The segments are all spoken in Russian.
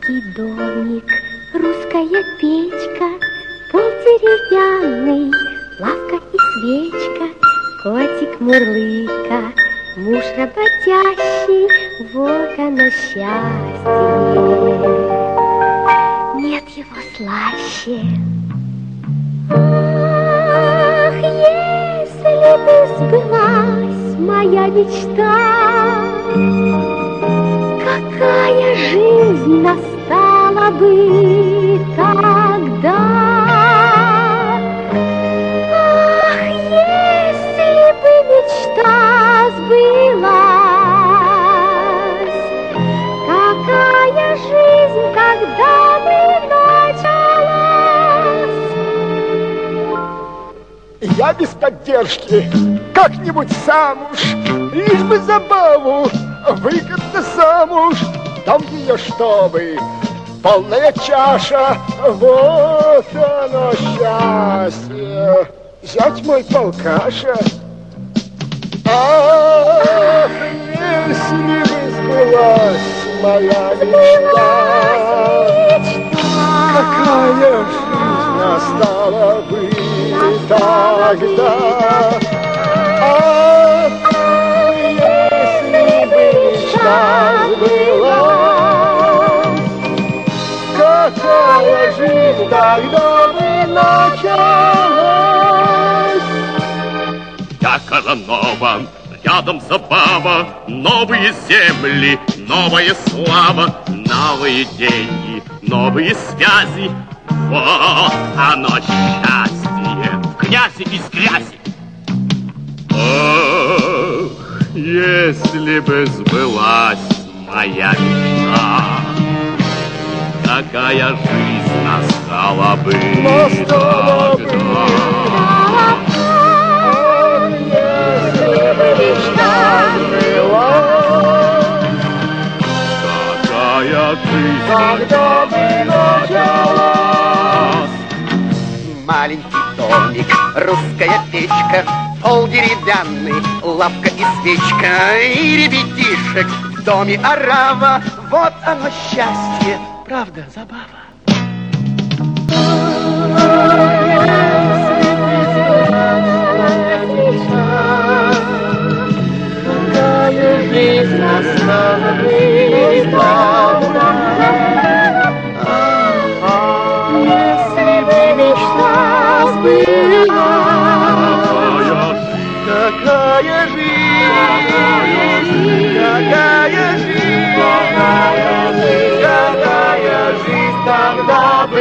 Русский домик, русская печка, пол деревянный, лавка и свечка, котик мурлыка, муж работящий, вот оно счастье. Нет его слаще. Ах, если бы сбылась моя мечта, какая жизнь настала бы тогда. Ах, если бы мечта сбылась, какая жизнь тогда бы началась. Я без поддержки, как-нибудь сам уж, лишь бы забаву, выгодно замуж, дом ее чтобы, полная чаша, вот оно счастье. Зять мой полкаша. Ах, если бы сбылась моя мечта, какая жизнь настала бы тогда. Ах, если бы мечта сбылась, какая жизнь тогда бы началась. Я Казанова, рядом забава, новые земли, новая слава, новые деньги, новые связи. Вот оно счастье, в грязи из грязи. Ах, если бы сбылась моя мечта, какая жизнь настала бы тогда. Если бы мечта сбылась, Какая жизнь тогда бы началась. Маленький домик, русская печка, пол деревянный, лавка и свечка, и ребятишек в доме орава. Вот оно счастье, правда, забава. Какая жизнь настала бы тогда. Если бы мечта сбылась, какая жизнь, какая жизнь, какая жизнь тогда бы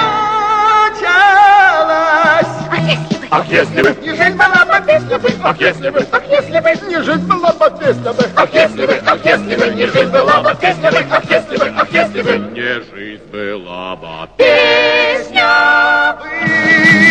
началась. Ах, если бы, Не жизнь была бы, песня бы, ах, если бы, ах, если бы, не жизнь была бы, песня бы, ах, если бы, ах, если бы, не жизнь была бы, песня бы, ах, если бы, ах, если бы, не жизнь была бы, песня бы.